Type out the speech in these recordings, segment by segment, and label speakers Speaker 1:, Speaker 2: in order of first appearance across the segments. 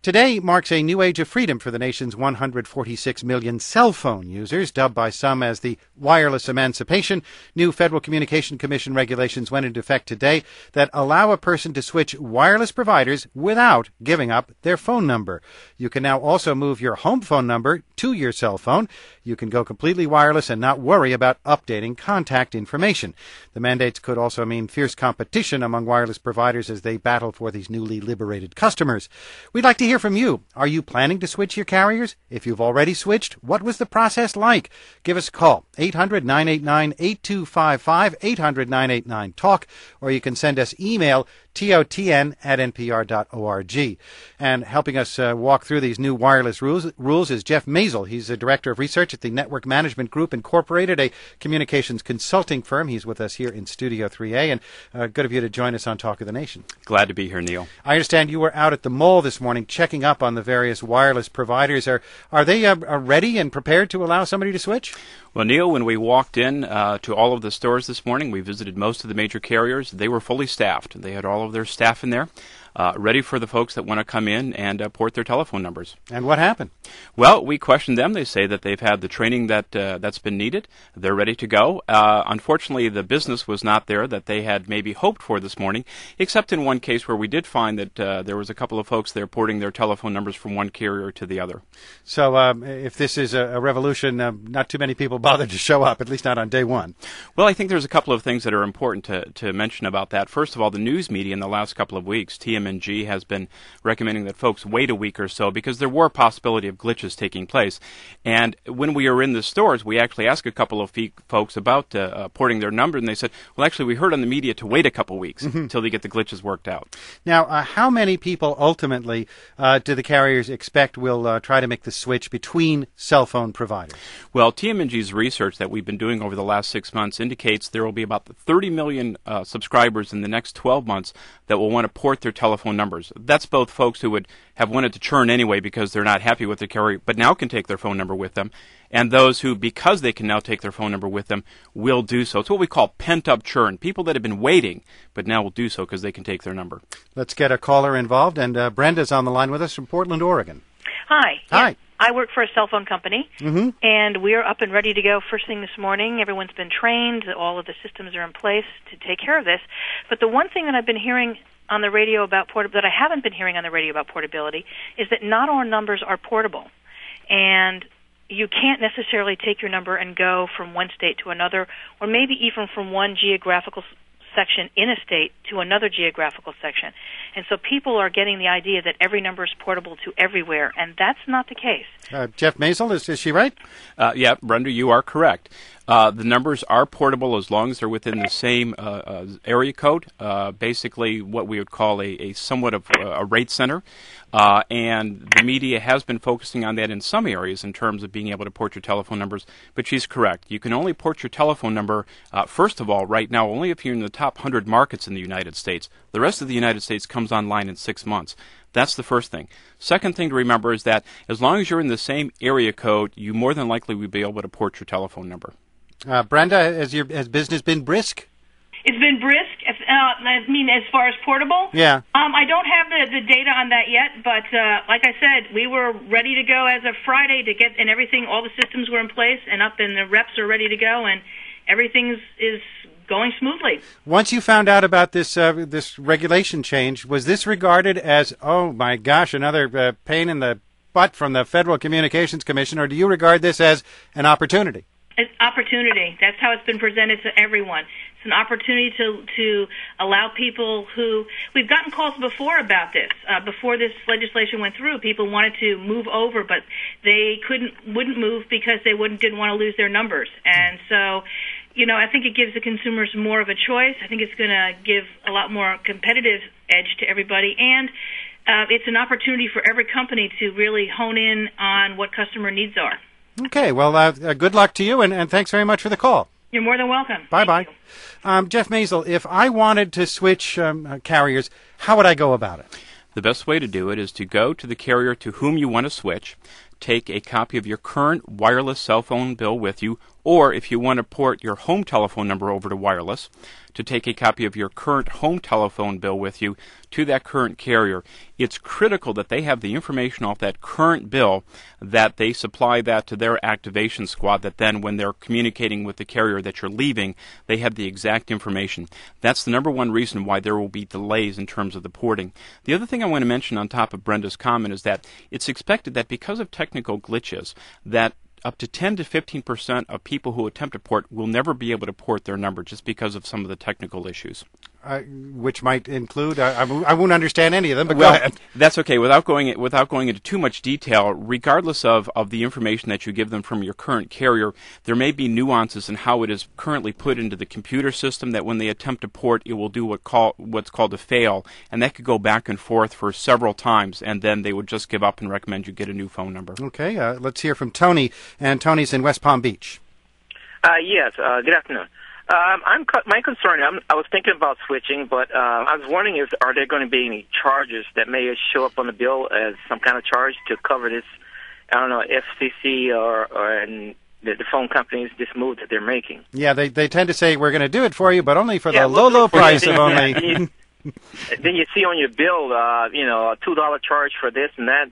Speaker 1: Today marks a new age of freedom for the nation's 146 million cell phone users, dubbed by some as the wireless emancipation. New Federal Communication Commission regulations went into effect today that allow a person to switch wireless providers without giving up their phone number. You can now also move your home phone number to your cell phone. You can go completely wireless and not worry about updating contact information. The mandates could also mean fierce competition among wireless providers as they battle for these newly liberated customers. We'd like to hear from you. Are you planning to switch your carriers? If you've already switched, what was the process like? Give us a call, 800-989-8255, 800-989-TALK, or you can send us email, totn@npr.org. And helping us walk through these new wireless rules is Jeff Mazel. He's the Director of Research at the Network Management Group Incorporated, a communications consulting firm. He's with us here in Studio 3A, and good of you to join us on Talk of the Nation.
Speaker 2: Glad to be here, Neil.
Speaker 1: I understand you were out at the mall this morning checking up on the various wireless providers. Are they ready and prepared to allow somebody to switch?
Speaker 2: Well, Neil, when we walked in to all of the stores this morning, we visited most of the major carriers. They were fully staffed. They had all of their staff in there, ready for the folks that want to come in and port their telephone numbers.
Speaker 1: And what happened?
Speaker 2: Well, we questioned them. They say that they've had the training that's been needed. They're ready to go. Unfortunately, the business was not there that they had maybe hoped for this morning, except in one case where we did find that there was a couple of folks there porting their telephone numbers from one carrier to the other.
Speaker 1: So if this is a revolution, not too many people bothered to show up, at least not on day one.
Speaker 2: Well, I think there's a couple of things that are important to mention about that. First of all, the news media in the last couple of weeks, TMNG has been recommending that folks wait a week or so because there were a possibility of glitches taking place. And when we were in the stores, we actually asked a couple of folks about porting their number, and they said, well, actually, we heard on the media to wait a couple weeks until they get the glitches worked out.
Speaker 1: Now, how many people ultimately do the carriers expect will try to make the switch between cell phone providers?
Speaker 2: Well, TMNG's research that we've been doing over the last 6 months indicates there will be about 30 million subscribers in the next 12 months that will want to port their telephone numbers. That's both folks who would have wanted to churn anyway because they're not happy with their carrier, but now can take their phone number with them, and those who, because they can now take their phone number with them, will do so. It's what we call pent-up churn. People that have been waiting, but now will do so because they can take their number.
Speaker 1: Let's get a caller involved, and Brenda's on the line with us from Portland, Oregon.
Speaker 3: Hi.
Speaker 1: Hi.
Speaker 3: Yeah, I work for a cell phone company, and we're up and ready to go first thing this morning. Everyone's been trained. All of the systems are in place to take care of this. But the one thing that I've been hearing on the radio about that I haven't been hearing on the radio about portability is that not all numbers are portable. And you can't necessarily take your number and go from one state to another, or maybe even from one geographical section in a state to another geographical section. And so people are getting the idea that every number is portable to everywhere, and that's not the case.
Speaker 1: Jeff Mazel, is she right?
Speaker 2: Yeah, Brenda, you are correct. The numbers are portable as long as they're within the same area code, basically what we would call a somewhat of a rate center. And the media has been focusing on that in some areas in terms of being able to port your telephone numbers. But she's correct. You can only port your telephone number, first of all, right now, only if you're in the top 100 markets in the United States. The rest of the United States comes online in 6 months. That's the first thing. Second thing to remember is that as long as you're in the same area code, you more than likely will be able to port your telephone number.
Speaker 1: Brenda, has business been brisk?
Speaker 3: It's been brisk. As far as portable?
Speaker 1: Yeah.
Speaker 3: I don't have the data on that yet, but like I said, we were ready to go as of Friday to get, and everything, all the systems were in place and up, and the reps are ready to go, and everything is going smoothly.
Speaker 1: Once you found out about this regulation change, was this regarded as, oh my gosh, another pain in the butt from the Federal Communications Commission, or do you regard this as an opportunity?
Speaker 3: It's opportunity. That's how it's been presented to everyone. It's an opportunity to allow people who, we've gotten calls before about this. Before this legislation went through, people wanted to move over, but they wouldn't move because they didn't want to lose their numbers. And so, I think it gives the consumers more of a choice. I think it's going to give a lot more competitive edge to everybody, and it's an opportunity for every company to really hone in on what customer needs are.
Speaker 1: Okay, well, good luck to you, and thanks very much for the call.
Speaker 3: You're more than welcome.
Speaker 1: Bye-bye. Jeff Mazel, if I wanted to switch carriers, how would I go about it?
Speaker 2: The best way to do it is to go to the carrier to whom you want to switch, take a copy of your current wireless cell phone bill with you, or if you want to port your home telephone number over to wireless, to take a copy of your current home telephone bill with you to that current carrier. It's critical that they have the information off that current bill, that they supply that to their activation squad, that then when they're communicating with the carrier that you're leaving, they have the exact information. That's the number one reason why there will be delays in terms of the porting. The other thing I want to mention on top of Brenda's comment is that it's expected that because of technical glitches, that up to 10 to 15% of people who attempt to port will never be able to port their number just because of some of the technical issues.
Speaker 1: Which might include, I won't understand any of them, but
Speaker 2: well,
Speaker 1: go ahead.
Speaker 2: That's okay. Without going into too much detail, regardless of the information that you give them from your current carrier, there may be nuances in how it is currently put into the computer system that when they attempt to port, it will do what's called a fail, and that could go back and forth for several times, and then they would just give up and recommend you get a new phone number.
Speaker 1: Okay, let's hear from Tony, and Tony's in West Palm Beach.
Speaker 4: Yes, good afternoon. My concern, I was thinking about switching, but I was wondering are there going to be any charges that may show up on the bill as some kind of charge to cover this, I don't know, FCC and the phone companies, this move that they're making?
Speaker 1: Yeah, they tend to say, we're going to do it for you, but only for the low price of only...
Speaker 4: Then you see on your bill, a $2 charge for this and that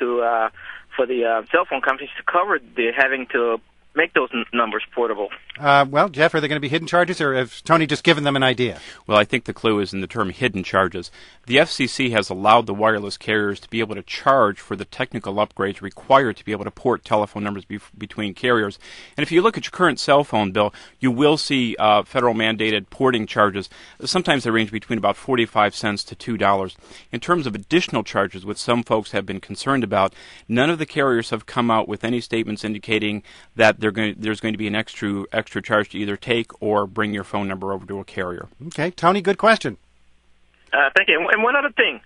Speaker 4: for the cell phone companies to cover the having to make those numbers portable.
Speaker 1: Well, Jeff, are there going to be hidden charges, or has Tony just given them an idea?
Speaker 2: Well, I think the clue is in the term hidden charges. The FCC has allowed the wireless carriers to be able to charge for the technical upgrades required to be able to port telephone numbers between carriers. And if you look at your current cell phone bill, you will see federal mandated porting charges. Sometimes they range between about 45 cents to $2. In terms of additional charges, which some folks have been concerned about, none of the carriers have come out with any statements indicating that there's going to be an extra charge to either take or bring your phone number over to a carrier.
Speaker 1: Okay, Tony, good question.
Speaker 4: Thank you. And one other thing,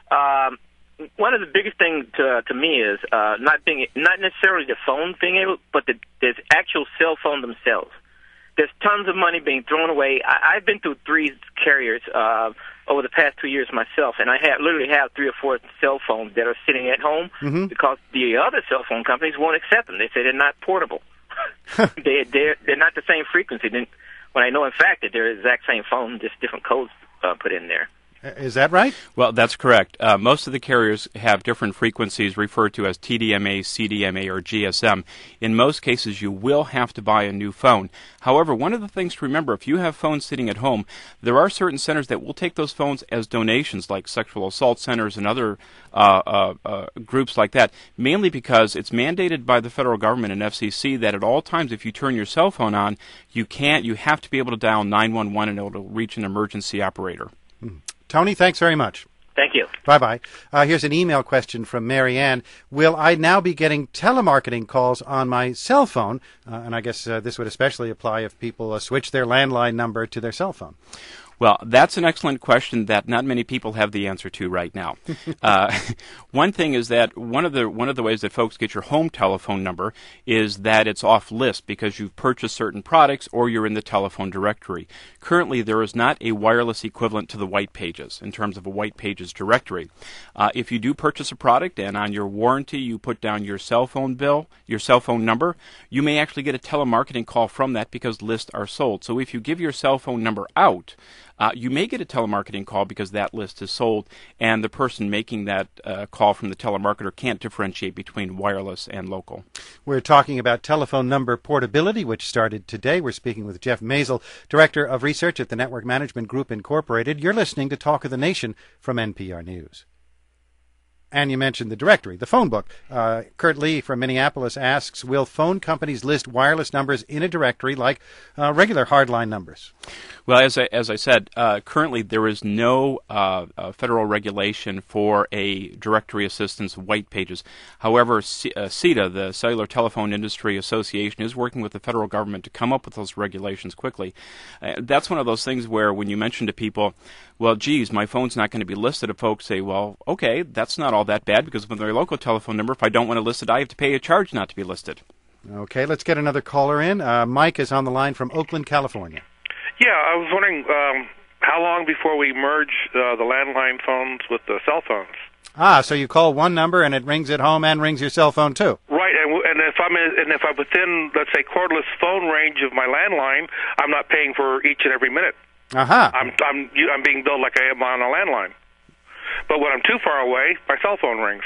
Speaker 4: one of the biggest things to me is not necessarily the phone being able, but the actual cell phone themselves. There's tons of money being thrown away. I've been through 3 carriers over the past 2 years myself, and I literally have 3 or 4 cell phones that are sitting at home because the other cell phone companies won't accept them. They say they're not portable. They're not the same frequency. When I know, in fact, that they're the exact same phone, just different codes put in there.
Speaker 1: Is that right?
Speaker 2: Well, that's correct. Most of the carriers have different frequencies referred to as TDMA, CDMA, or GSM. In most cases, you will have to buy a new phone. However, one of the things to remember, if you have phones sitting at home, there are certain centers that will take those phones as donations, like sexual assault centers and other groups like that, mainly because it's mandated by the federal government and FCC that at all times, if you turn your cell phone on, you have to be able to dial 911 and it'll reach an emergency operator.
Speaker 1: Tony, thanks very much.
Speaker 4: Thank you.
Speaker 1: Bye-bye. Here's an email question from Mary Ann. Will I now be getting telemarketing calls on my cell phone? And I guess this would especially apply if people switch their landline number to their cell phone.
Speaker 2: Well, that's an excellent question that not many people have the answer to right now. One thing is that one of the ways that folks get your home telephone number is that it's off list because you've purchased certain products or you're in the telephone directory. Currently, there is not a wireless equivalent to the White Pages in terms of a White Pages directory. If you do purchase a product and on your warranty you put down your cell phone bill, your cell phone number, you may actually get a telemarketing call from that because lists are sold. So if you give your cell phone number out, you may get a telemarketing call because that list is sold, and the person making that call from the telemarketer can't differentiate between wireless and local.
Speaker 1: We're talking about telephone number portability, which started today. We're speaking with Jeff Maisel, Director of Research at the Network Management Group, Incorporated. You're listening to Talk of the Nation from NPR News. And you mentioned the directory, the phone book. Kurt Lee from Minneapolis asks, will phone companies list wireless numbers in a directory like regular hardline numbers?
Speaker 2: Well, as I said, currently there is no federal regulation for a directory assistance White Pages. However, CETA, the Cellular Telephone Industry Association, is working with the federal government to come up with those regulations quickly. That's one of those things where when you mention to people, well, geez, my phone's not going to be listed, if folks say, well, okay, that's not all that bad because with their local telephone number, if I don't want to list it, I have to pay a charge not to be listed.
Speaker 1: Okay, let's get another caller in. Mike is on the line from Oakland, California.
Speaker 5: Yeah, I was wondering how long before we merge the landline phones with the cell phones?
Speaker 1: So you call one number and it rings at home and rings your cell phone too.
Speaker 5: if I'm within, let's say, cordless phone range of my landline, I'm not paying for each and every minute.
Speaker 1: Uh-huh.
Speaker 5: I'm being billed like I am on a landline. But when I'm too far away, my cell phone rings.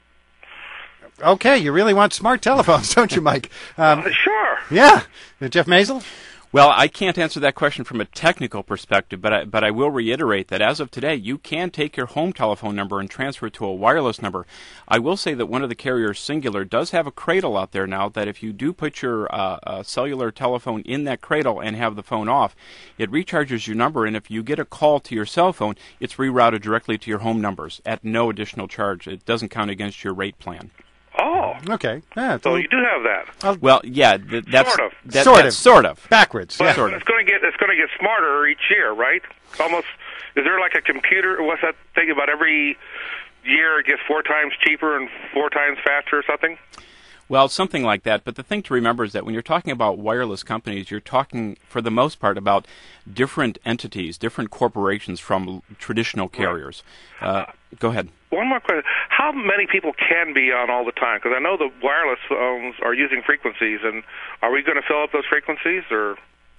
Speaker 1: Okay, you really want smart telephones, don't you, Mike?
Speaker 5: Sure.
Speaker 1: Yeah. Jeff Maisel?
Speaker 2: Well, I can't answer that question from a technical perspective, but I will reiterate that as of today, you can take your home telephone number and transfer it to a wireless number. I will say that one of the carriers, Singular, does have a cradle out there now that if you do put your cellular telephone in that cradle and have the phone off, it recharges your number, and if you get a call to your cell phone, it's rerouted directly to your home numbers at no additional charge. It doesn't count against your rate plan.
Speaker 5: Oh.
Speaker 1: Okay. Yeah,
Speaker 5: So you do have that.
Speaker 2: Well, yeah, that's
Speaker 5: Sort
Speaker 1: of. Backwards.
Speaker 5: But
Speaker 1: Yeah.
Speaker 2: Sort of.
Speaker 5: it's going to get smarter each year, right? Almost. Is there like a computer? What's that thing about every year it gets 4 times cheaper and 4 times faster or something?
Speaker 2: Well, something like that. But the thing to remember is that when you're talking about wireless companies, you're talking, for the most part, about different entities, different corporations from traditional carriers. Go ahead.
Speaker 5: One more question. How many people can be on all the time? Because I know the wireless phones are using frequencies, and are we going to fill up those frequencies, or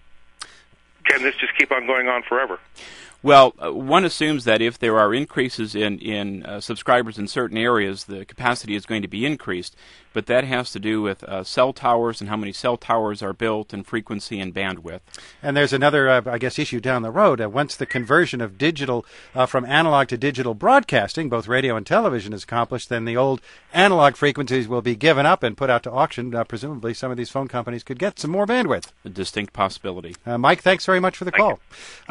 Speaker 5: can this just keep on going on forever?
Speaker 2: Well, one assumes that if there are increases in subscribers in certain areas, the capacity is going to be increased. But that has to do with cell towers and how many cell towers are built and frequency and bandwidth.
Speaker 1: And there's another, issue down the road. Once the conversion of digital from analog to digital broadcasting, both radio and television, is accomplished, then the old analog frequencies will be given up and put out to auction. Presumably some of these phone companies could get some more bandwidth.
Speaker 2: A distinct possibility.
Speaker 1: Mike, thanks very much for the call.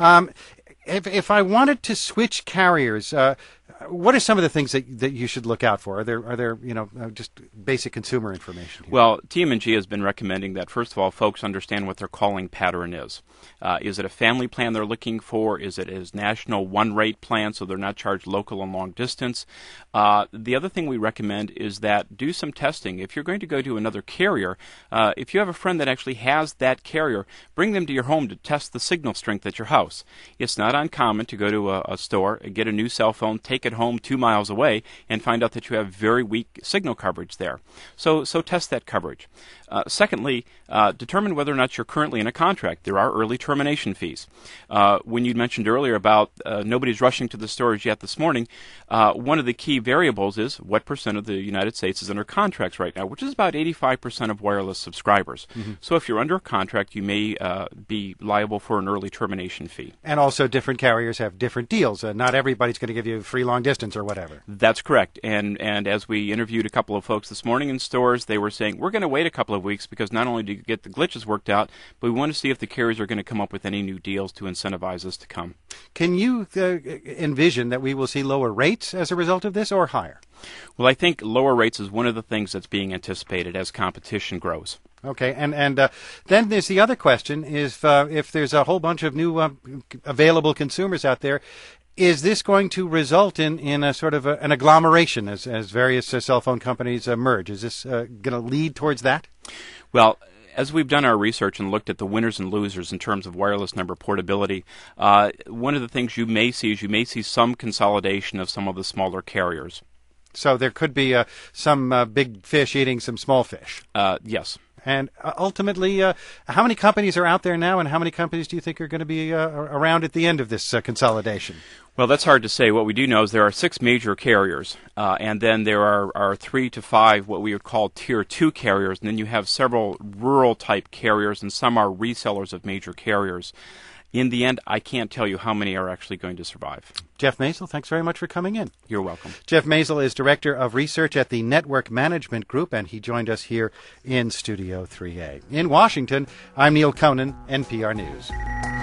Speaker 1: If I wanted to switch carriers, what are some of the things that you should look out for? Are there just basic consumer information here?
Speaker 2: Well, TMG has been recommending that, first of all, folks understand what their calling pattern is. Is it a family plan they're looking for? Is it a national one-rate plan so they're not charged local and long distance? The other thing we recommend is that do some testing. If you're going to go to another carrier, if you have a friend that actually has that carrier, bring them to your home to test the signal strength at your house. It's not uncommon to go to a store, get a new cell phone, take it home 2 miles away, and find out that you have very weak signal coverage there. So test that coverage. Secondly, determine whether or not you're currently in a contract. There are early termination fees. When you mentioned earlier about nobody's rushing to the stores yet this morning, one of the key variables is what percent of the United States is under contracts right now, which is about 85% of wireless subscribers. Mm-hmm. So if you're under a contract, you may be liable for an early termination fee.
Speaker 1: And also different carriers have different deals. Not everybody's going to give you free long distance or whatever.
Speaker 2: That's correct. And as we interviewed a couple of folks this morning in stores, they were saying, we're going to wait a couple of weeks because not only do you get the glitches worked out, but we want to see if the carriers are going to come up with any new deals to incentivize us to come.
Speaker 1: Can you envision that we will see lower rates as a result of this or higher?
Speaker 2: Well, I think lower rates is one of the things that's being anticipated as competition grows.
Speaker 1: Okay, and then there's the other question, is if there's a whole bunch of new available consumers out there, is this going to result in a sort of an agglomeration as various cell phone companies merge? Is this going to lead towards that?
Speaker 2: Well, as we've done our research and looked at the winners and losers in terms of wireless number portability, one of the things you may see is some consolidation of some of the smaller carriers.
Speaker 1: So there could be some big fish eating some small fish.
Speaker 2: Yes.
Speaker 1: And ultimately, how many companies are out there now, and how many companies do you think are going to be around at the end of this consolidation?
Speaker 2: Well, that's hard to say. What we do know is there are 6 major carriers, and then there are 3 to 5 what we would call Tier 2 carriers, and then you have several rural-type carriers, and some are resellers of major carriers. In the end, I can't tell you how many are actually going to survive.
Speaker 1: Jeff Maisel, thanks very much for coming in.
Speaker 2: You're welcome.
Speaker 1: Jeff Maisel is Director of Research at the Network Management Group, and he joined us here in Studio 3A. In Washington, I'm Neil Conan, NPR News.